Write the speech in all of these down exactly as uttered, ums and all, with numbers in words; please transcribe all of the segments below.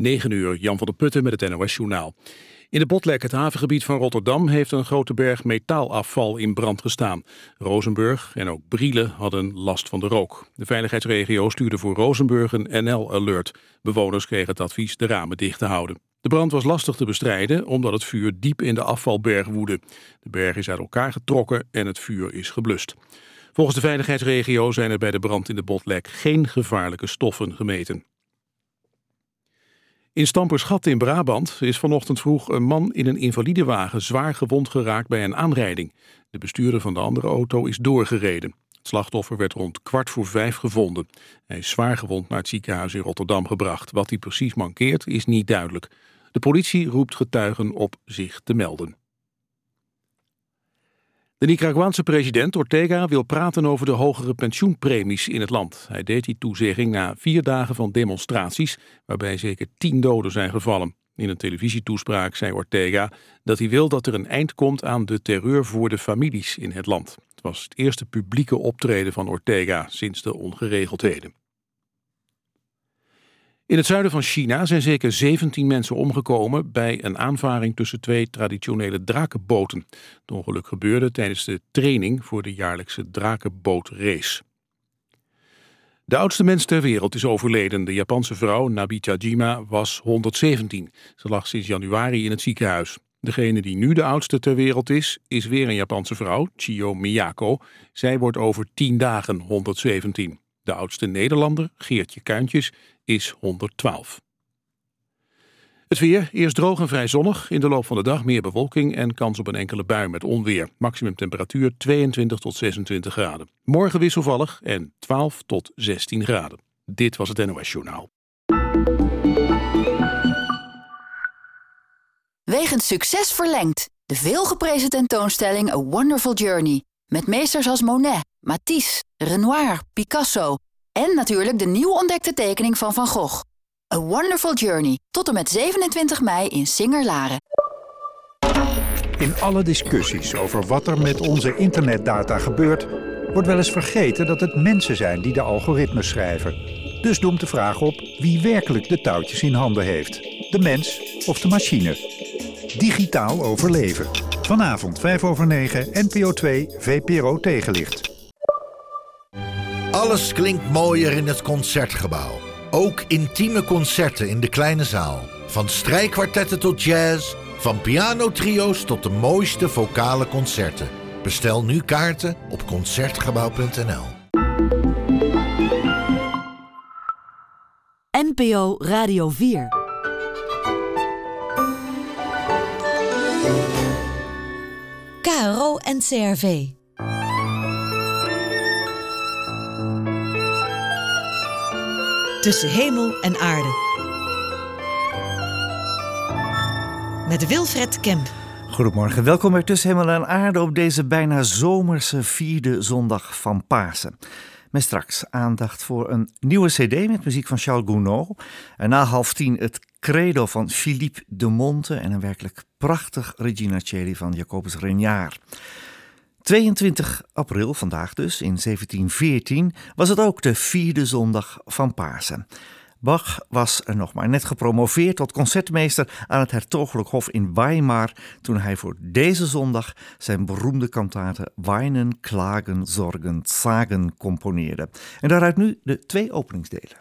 negen uur, Jan van der Putten met het N O S-journaal. In de Botlek, het havengebied van Rotterdam, heeft een grote berg metaalafval in brand gestaan. Rozenburg en ook Brielen hadden last van de rook. De veiligheidsregio stuurde voor Rozenburg een N L-alert. Bewoners kregen het advies de ramen dicht te houden. De brand was lastig te bestrijden omdat het vuur diep in de afvalberg woedde. De berg is uit elkaar getrokken en het vuur is geblust. Volgens de veiligheidsregio zijn er bij de brand in de Botlek geen gevaarlijke stoffen gemeten. In Stampersgat in Brabant is vanochtend vroeg een man in een invalidewagen zwaar gewond geraakt bij een aanrijding. De bestuurder van de andere auto is doorgereden. Het slachtoffer werd rond kwart voor vijf gevonden. Hij is zwaar gewond naar het ziekenhuis in Rotterdam gebracht. Wat hij precies mankeert is niet duidelijk. De politie roept getuigen op zich te melden. De Nicaraguaanse president Ortega wil praten over de hogere pensioenpremies in het land. Hij deed die toezegging na vier dagen van demonstraties, waarbij zeker tien doden zijn gevallen. In een televisietoespraak zei Ortega dat hij wil dat er een eind komt aan de terreur voor de families in het land. Het was het eerste publieke optreden van Ortega sinds de ongeregeldheden. In het zuiden van China zijn zeker zeventien mensen omgekomen bij een aanvaring tussen twee traditionele drakenboten. Het ongeluk gebeurde tijdens de training voor de jaarlijkse drakenbootrace. De oudste mens ter wereld is overleden. De Japanse vrouw Nabita-jima was honderdzeventien. Ze lag sinds januari in het ziekenhuis. Degene die nu de oudste ter wereld is, is weer een Japanse vrouw, Chio Miyako. Zij wordt over tien dagen honderdzeventien. De oudste Nederlander, Geertje Kuintjes, is honderdtwaalf. Het weer, eerst droog en vrij zonnig. In de loop van de dag meer bewolking en kans op een enkele bui met onweer. Maximum temperatuur tweeëntwintig tot zesentwintig graden. Morgen wisselvallig en twaalf tot zestien graden. Dit was het N O S-journaal. Wegens succes verlengd. De veelgeprezen tentoonstelling A Wonderful Journey. Met meesters als Monet, Matisse, Renoir, Picasso en natuurlijk de nieuw ontdekte tekening van Van Gogh. A Wonderful Journey, tot en met zevenentwintig mei in Singer-Laren. In alle discussies over wat er met onze internetdata gebeurt, wordt wel eens vergeten dat het mensen zijn die de algoritmes schrijven. Dus doemt de vraag op wie werkelijk de touwtjes in handen heeft. De mens of de machine. Digitaal overleven. Vanavond vijf over negen, N P O twee, V P R O Tegenlicht. Alles klinkt mooier in het Concertgebouw. Ook intieme concerten in de kleine zaal. Van strijkkwartetten tot jazz, van pianotrio's tot de mooiste vocale concerten. Bestel nu kaarten op concertgebouw punt n l. N P O Radio vier. K R O en C R V. Tussen hemel en aarde. Met Wilfred Kemp. Goedemorgen, welkom bij Tussen hemel en aarde op deze bijna zomerse vierde zondag van Pasen. Met straks aandacht voor een nieuwe cd met muziek van Charles Gounod. En na half tien het credo van Philippe de Monte en een werkelijk prachtig Regina Coeli van Jacobus Reignaar. tweeëntwintig april, vandaag dus, in zeventien veertien, was het ook de vierde zondag van Pasen. Bach was er nog maar net gepromoveerd tot concertmeester aan het Hertogelijk Hof in Weimar toen hij voor deze zondag zijn beroemde kantate Weinen, Klagen, Zorgen, Zagen componeerde. En daaruit nu de twee openingsdelen.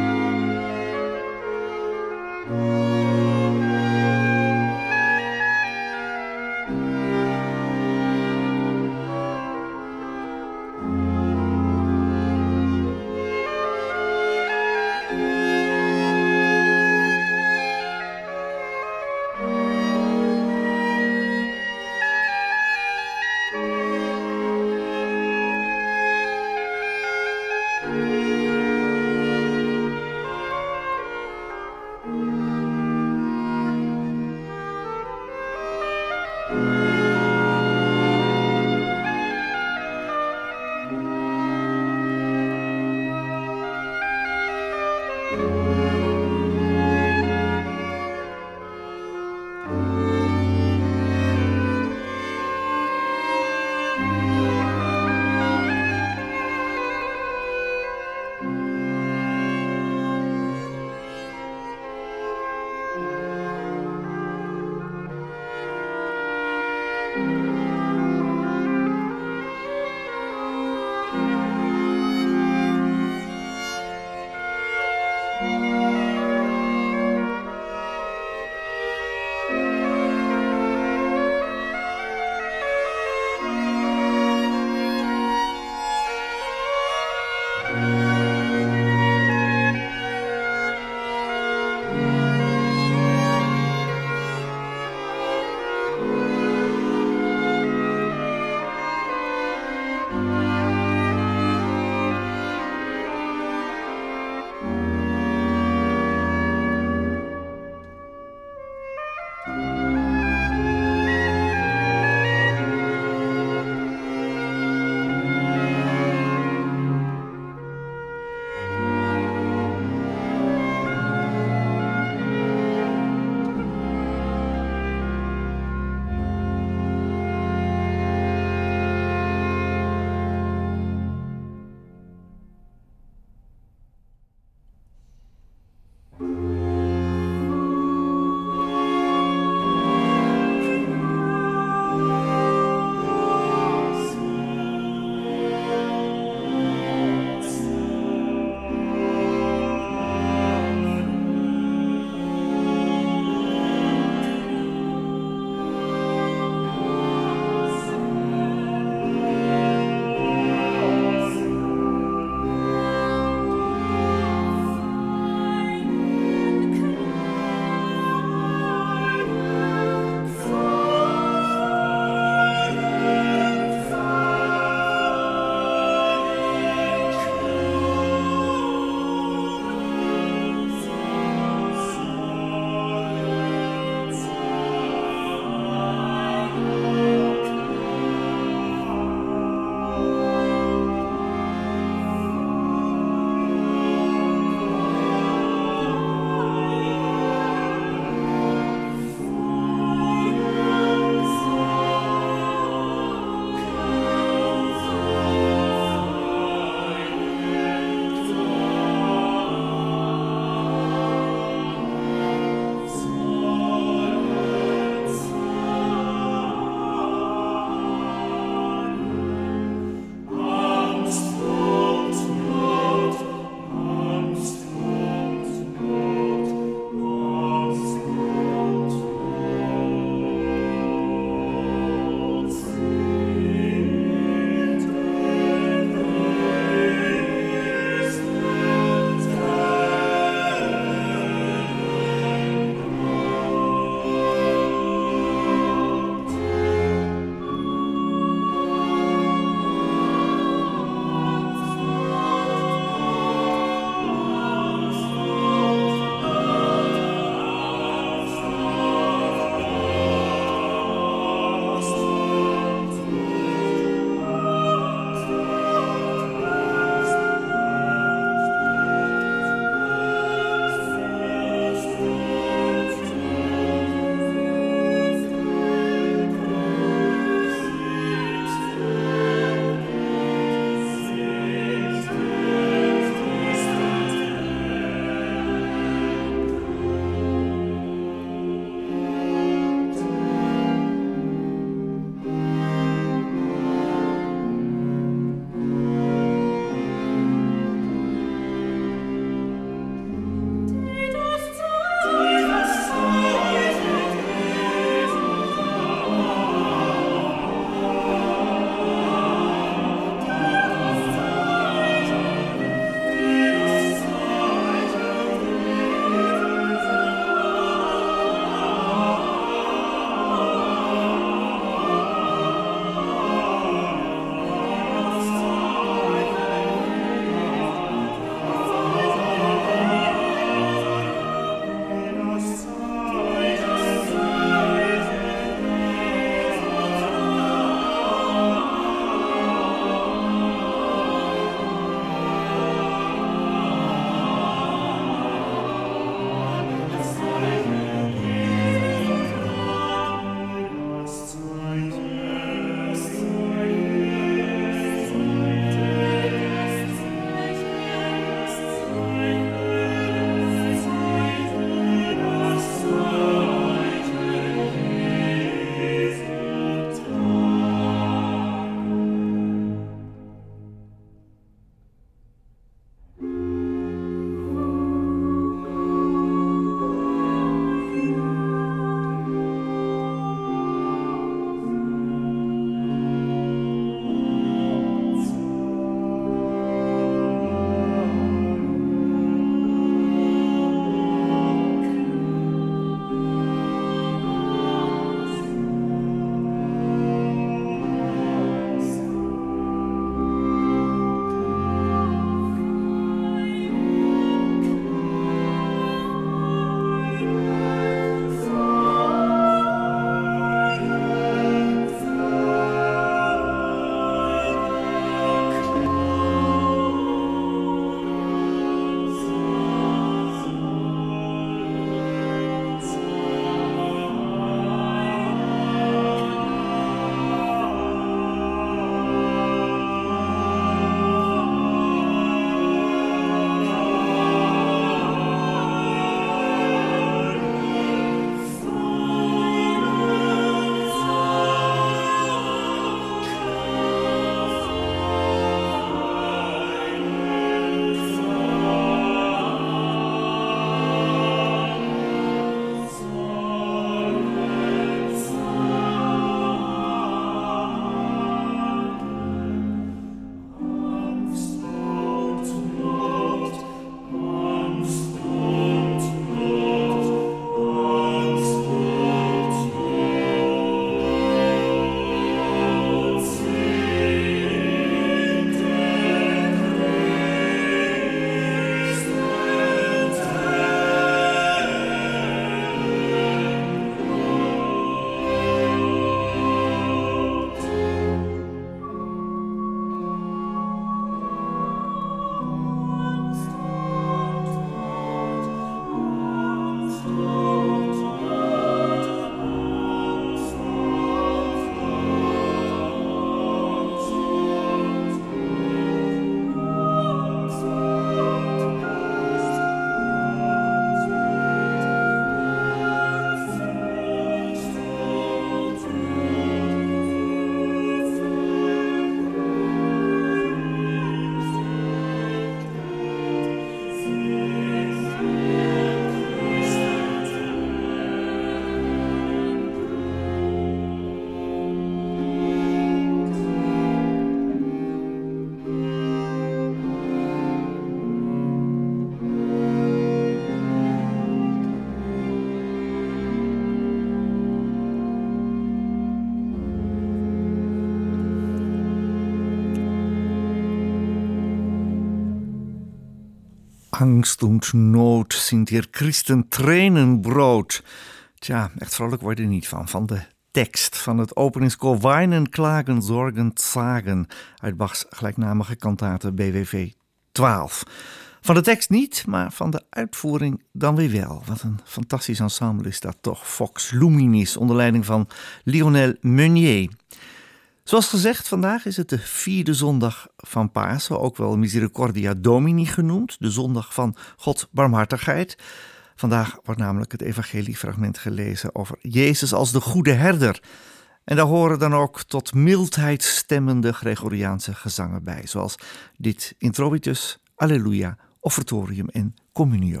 Angst und Not sind hier Christen Tränenbrood. Tja, echt vrolijk word je er niet van. Van de tekst van het openingskoor Weinen, Klagen, Zorgen, Zagen uit Bachs gelijknamige kantate B W V twaalf. Van de tekst niet, maar van de uitvoering dan weer wel. Wat een fantastisch ensemble is dat toch. Vox Luminis onder leiding van Lionel Meunier. Zoals gezegd, vandaag is het de vierde zondag van Pasen, ook wel Misericordia Domini genoemd, de zondag van God barmhartigheid. Vandaag wordt namelijk het evangeliefragment gelezen over Jezus als de goede herder. En daar horen dan ook tot mildheid stemmende Gregoriaanse gezangen bij, zoals dit Introitus, Alleluia, Offertorium en Communio.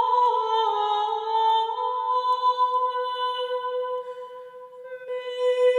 Me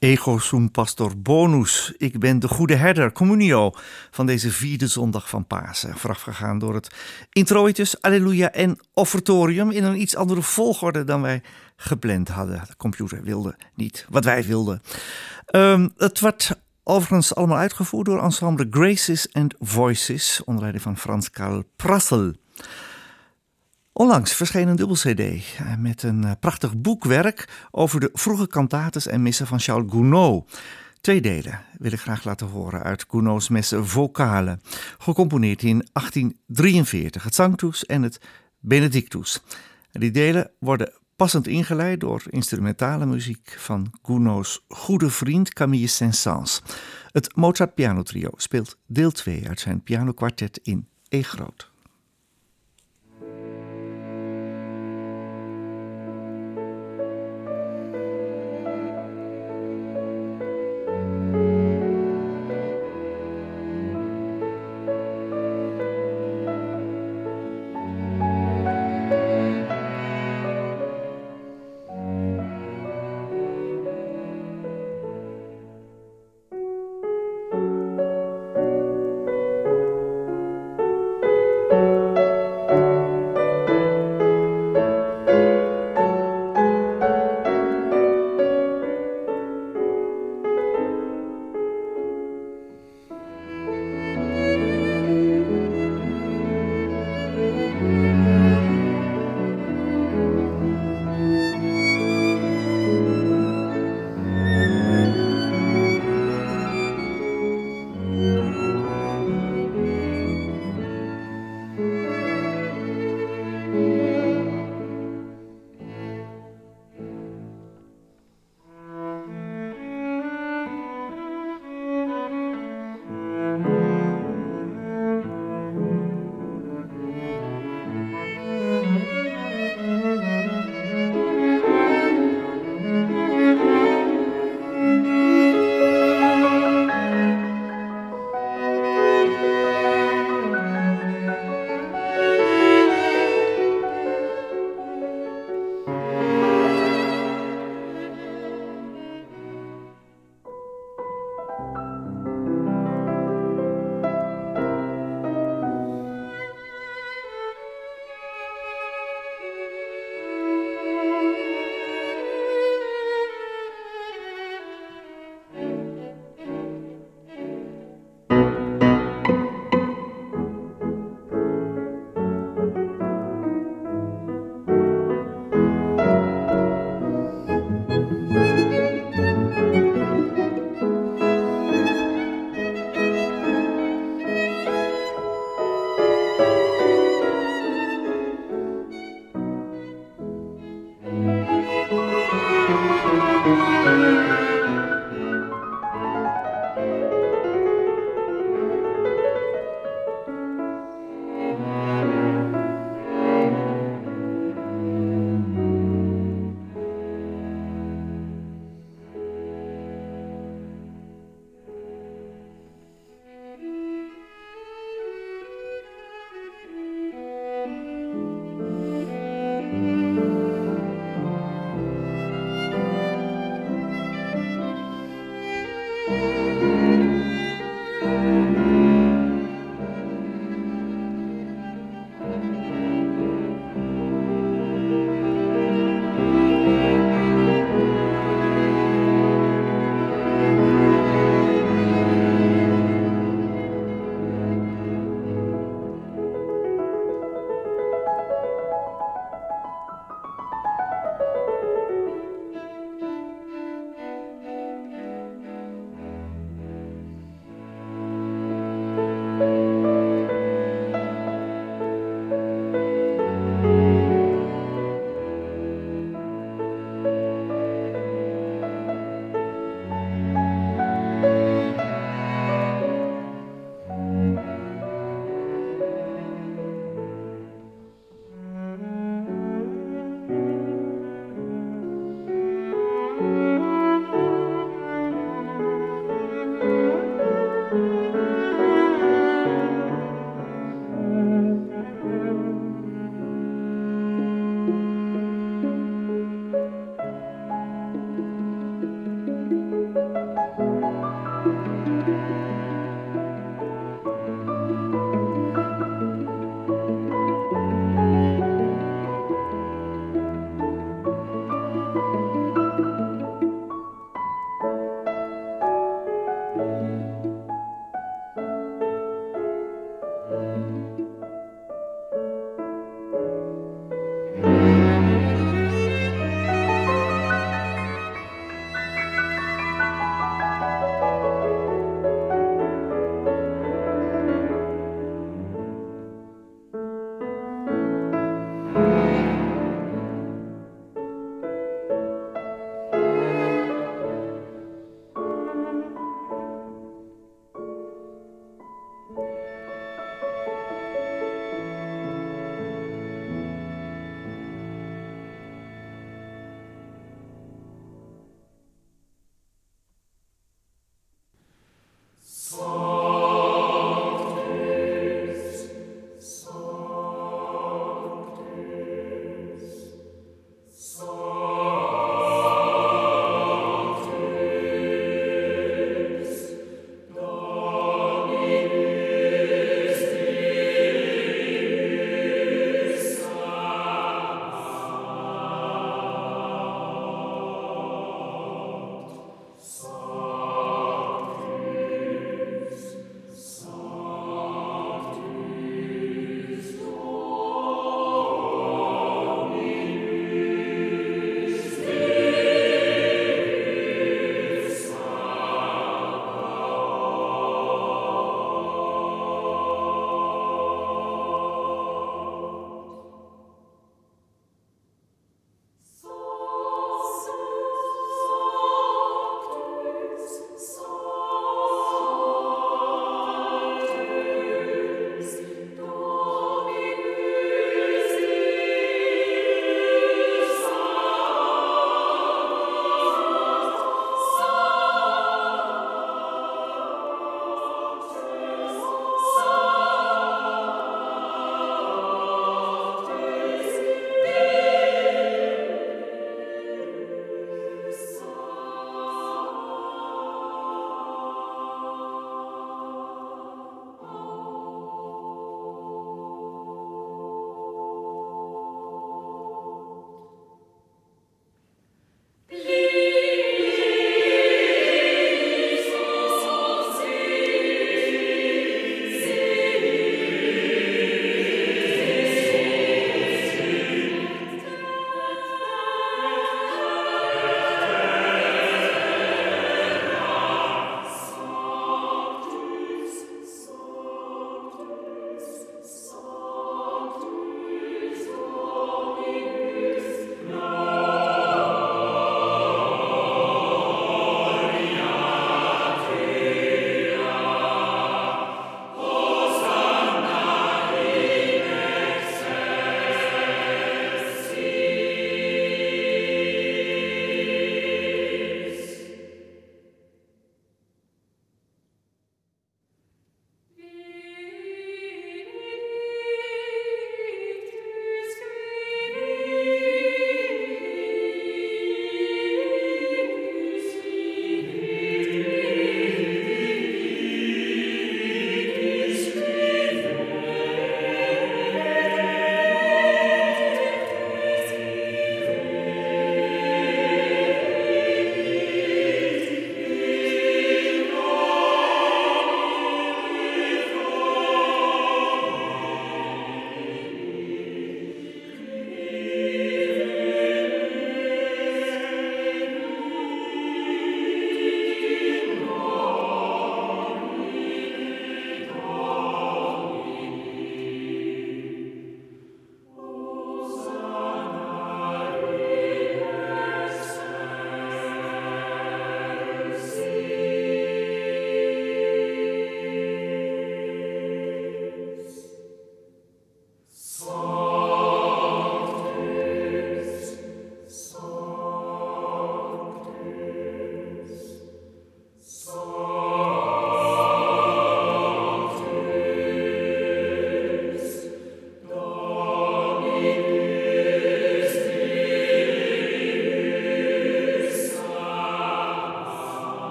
Ego sum pastor bonus. Ik ben de goede herder, communio, van deze vierde zondag van Pasen. Voorafgegaan door het introitus, alleluia en offertorium in een iets andere volgorde dan wij gepland hadden. De computer wilde niet wat wij wilden. Um, het werd overigens allemaal uitgevoerd door ensemble Graces and Voices, onder leiding van Frans Karl Prassel. Onlangs verscheen een dubbel cd met een prachtig boekwerk over de vroege cantates en missen van Charles Gounod. Twee delen wil ik graag laten horen uit Gounod's messen vocale, gecomponeerd in achttien drieënveertig, het Sanctus en het Benedictus. Die delen worden passend ingeleid door instrumentale muziek van Gounod's goede vriend Camille Saint-Saëns. Het Mozart pianotrio speelt deel twee uit zijn pianokwartet in E groot.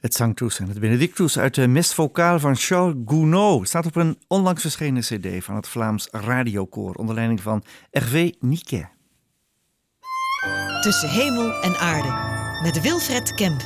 Het Sanctus en het Benedictus uit de Messe vocale van Charles Gounod staat op een onlangs verschenen cd van het Vlaams Radiokoor onder leiding van Hervé Niquet. Tussen hemel en aarde met Wilfred Kemp.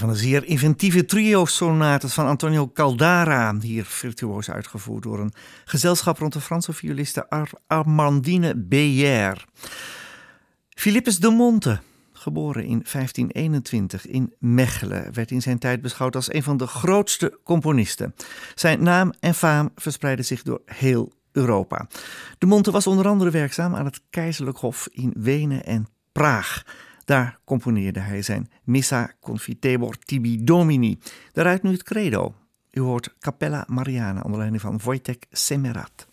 van de zeer inventieve trio-sonates van Antonio Caldara, hier virtuoos uitgevoerd door een gezelschap rond de Franse violiste Ar- Armandine Beyer. Philippus de Monte, geboren in vijftien eenentwintig in Mechelen, werd in zijn tijd beschouwd als een van de grootste componisten. Zijn naam en faam verspreidden zich door heel Europa. De Monte was onder andere werkzaam aan het Keizerlijk Hof in Wenen en Praag. Daar componeerde hij zijn Missa Confitebor Tibi Domini. Daaruit nu het credo. U hoort Cappella Mariana onder leiding van Wojtek Semerat.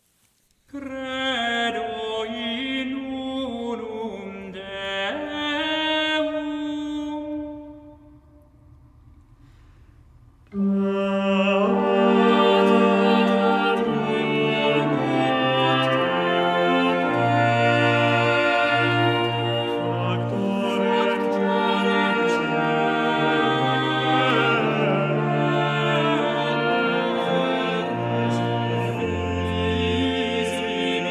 Credo in unum Deum. Is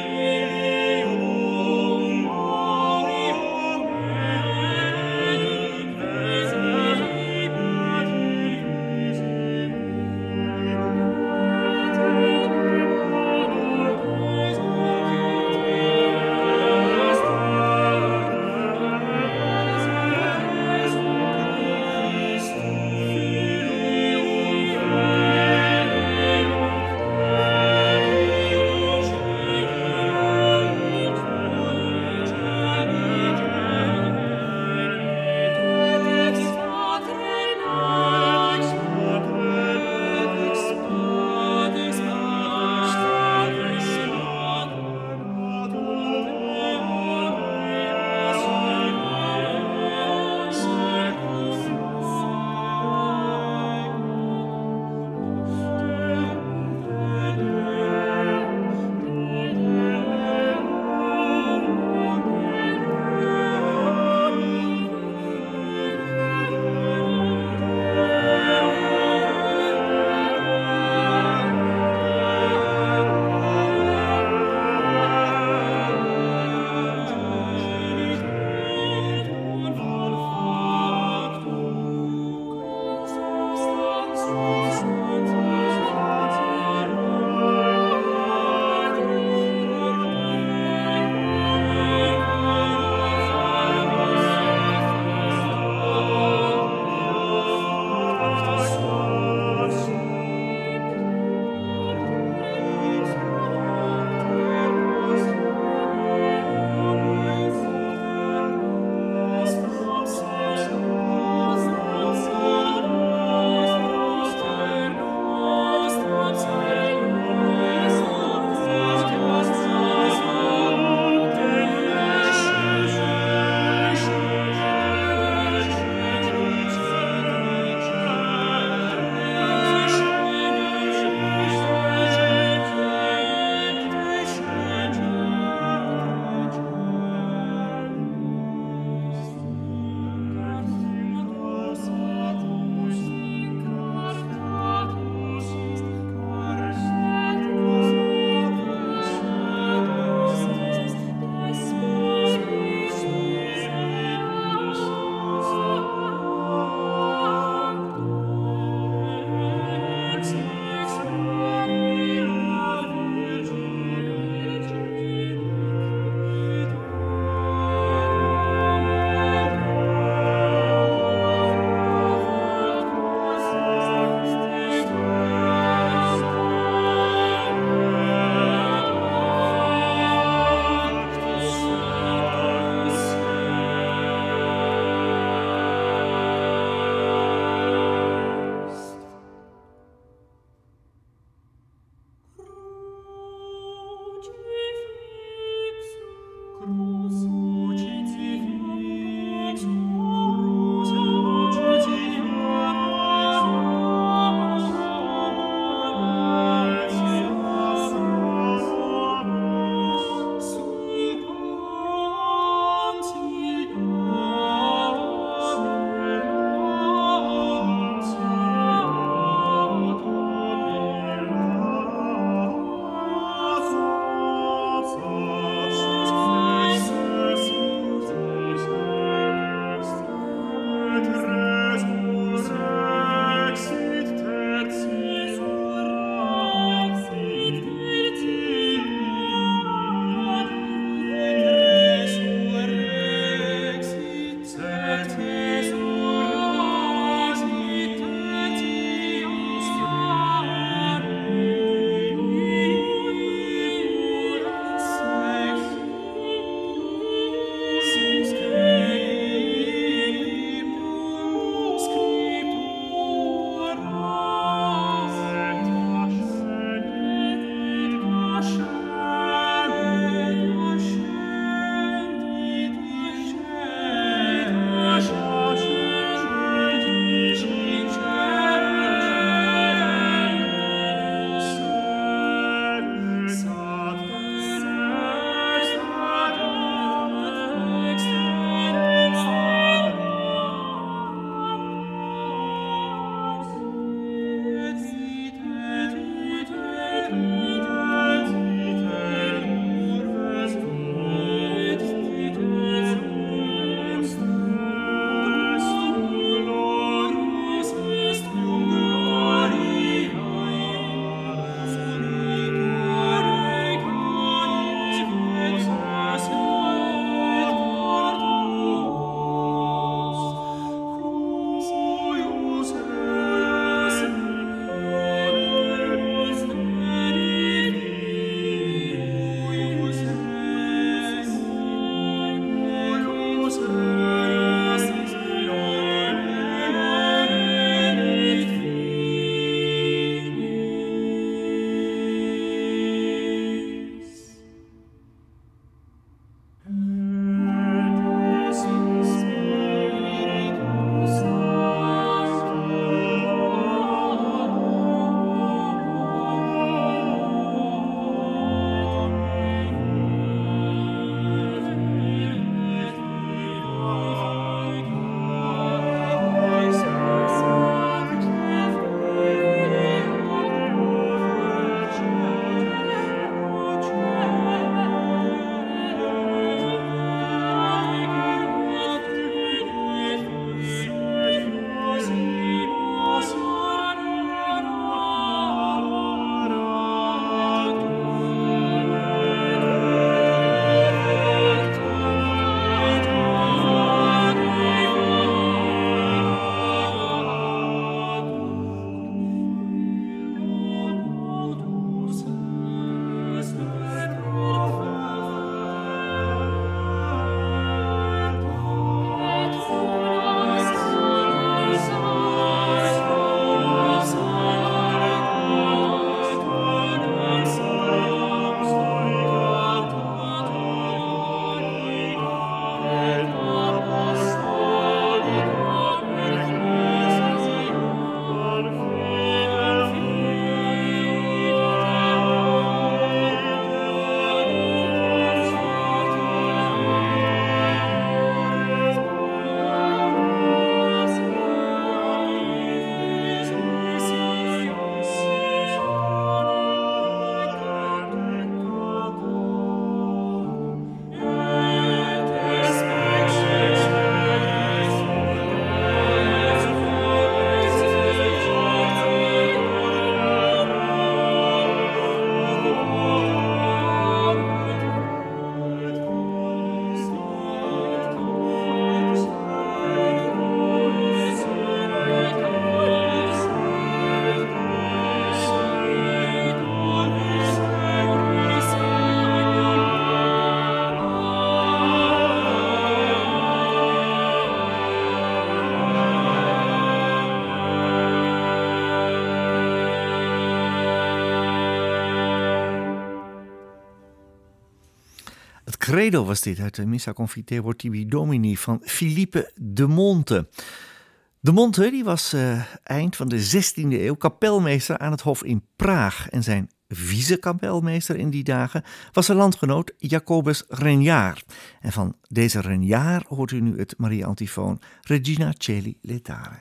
Credo was dit uit de Missa Confiteor Tibi Domini van Philippe de Monte. De Monte die was uh, eind van de zestiende eeuw kapelmeester aan het Hof in Praag. En zijn vice-kapelmeester in die dagen was zijn landgenoot Jacobus Regnard. En van deze Regnard hoort u nu het Maria-antifoon Regina Coeli Laetare.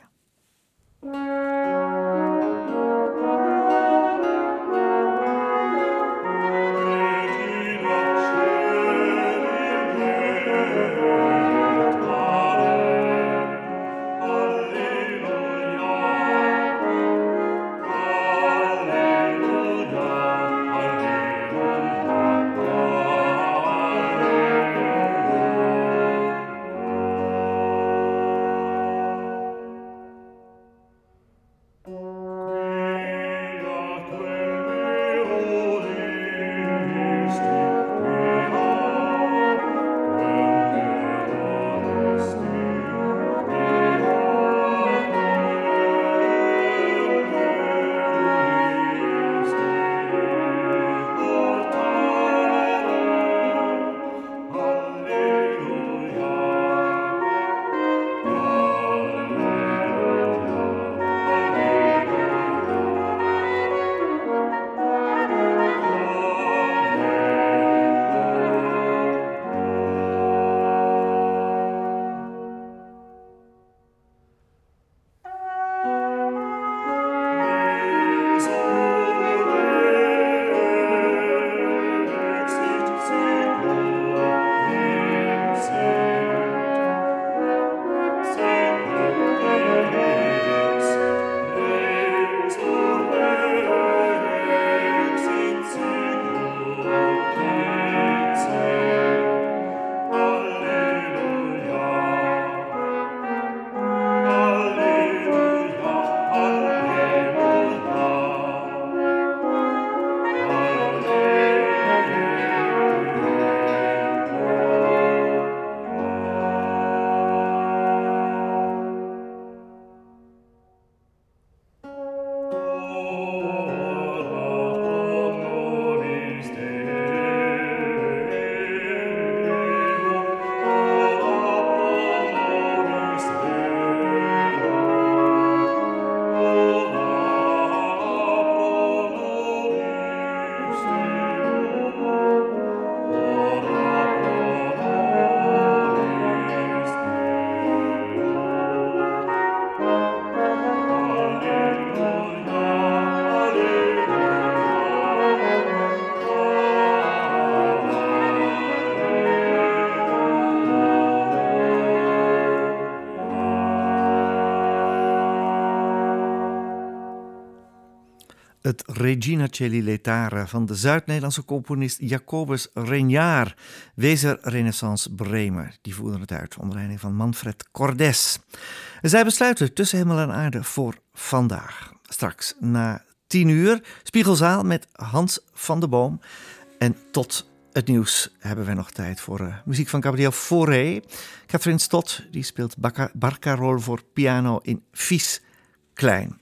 Het Regina Coeli Laetare van de Zuid-Nederlandse componist Jacobus Regnard, Wezer Renaissance Bremer. Die voerden het uit onder leiding van Manfred Cordes. En zij besluiten Tussen Hemel en Aarde voor vandaag. Straks na tien uur Spiegelzaal met Hans van de Boom. En tot het nieuws hebben we nog tijd voor uh, muziek van Gabriel Fauré. Catherine Stott die speelt barcarol voor piano in Vies Klein.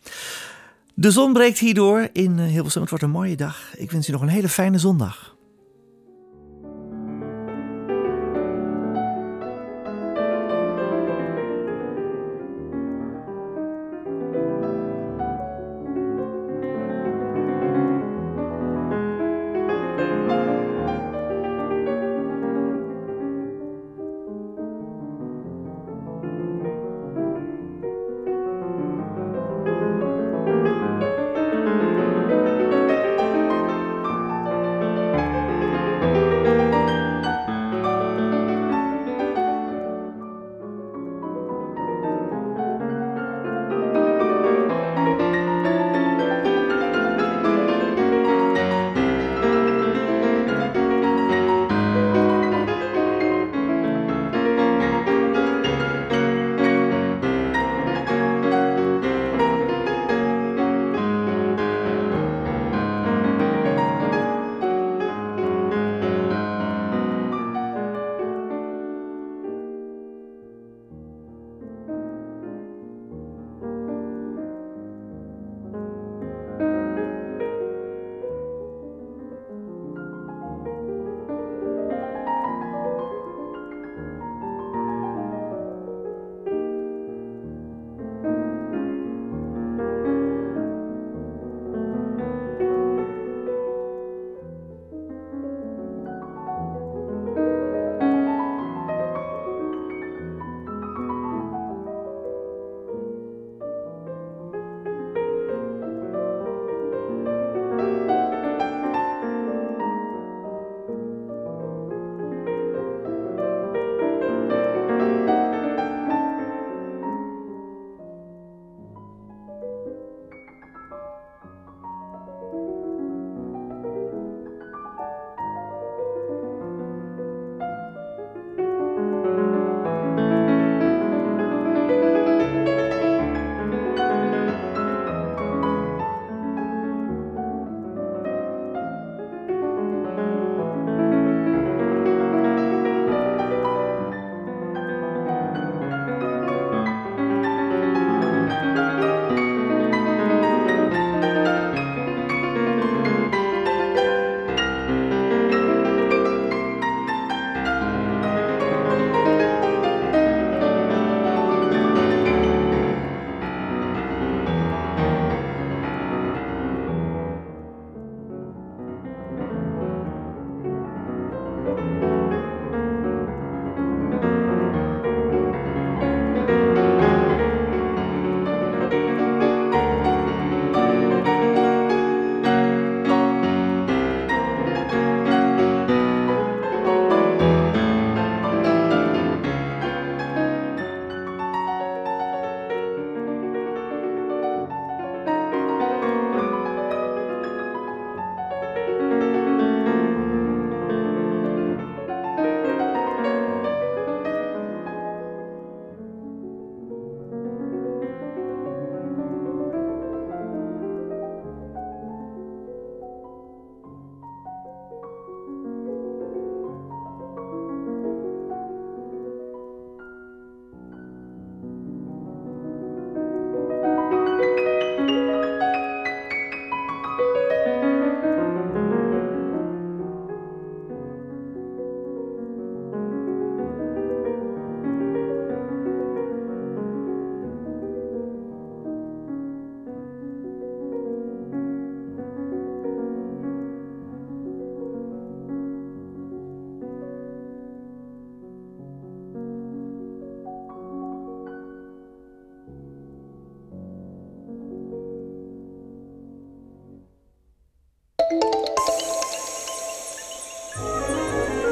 De zon breekt hierdoor in Hilversum. Het wordt een mooie dag. Ik wens u nog een hele fijne zondag.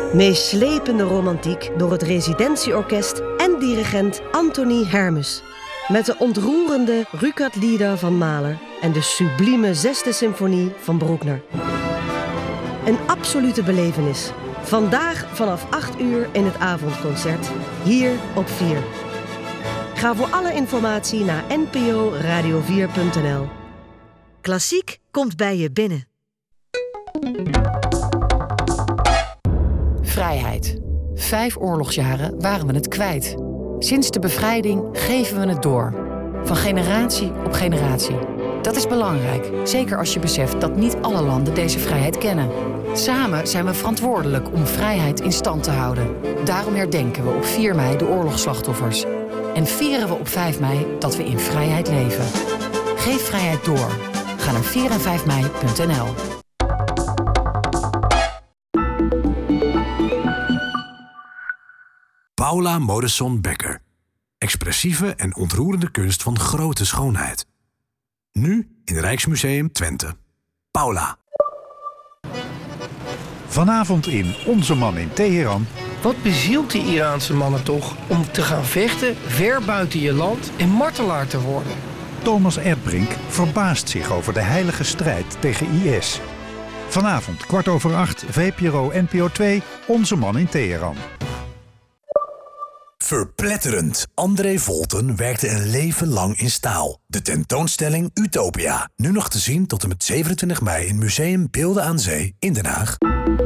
Meeslepende romantiek door het residentieorkest en dirigent Anthony Hermes. Met de ontroerende Rückert-lieder van Mahler en de sublieme zesde symfonie van Bruckner. Een absolute belevenis. Vandaag vanaf acht uur in het avondconcert, hier op vier. Ga voor alle informatie naar n p o radio vier punt n l. Klassiek komt bij je binnen. Vrijheid. Vijf oorlogsjaren waren we het kwijt. Sinds de bevrijding geven we het door. Van generatie op generatie. Dat is belangrijk, zeker als je beseft dat niet alle landen deze vrijheid kennen. Samen zijn we verantwoordelijk om vrijheid in stand te houden. Daarom herdenken we op vier mei de oorlogsslachtoffers. En vieren we op vijf mei dat we in vrijheid leven. Geef vrijheid door. Ga naar vier en vijf mei punt n l. Paula Modersohn-Becker. Expressieve en ontroerende kunst van grote schoonheid. Nu in Rijksmuseum Twente. Paula. Vanavond in Onze Man in Teheran. Wat bezielt die Iraanse mannen toch om te gaan vechten ver buiten je land en martelaar te worden? Thomas Erdbrink verbaast zich over de heilige strijd tegen I S. Vanavond kwart over acht, V P R O N P O twee, Onze Man in Teheran. Verpletterend. André Volten werkte een leven lang in staal. De tentoonstelling Utopia. Nu nog te zien tot en met zevenentwintig mei in Museum Beelden aan Zee in Den Haag.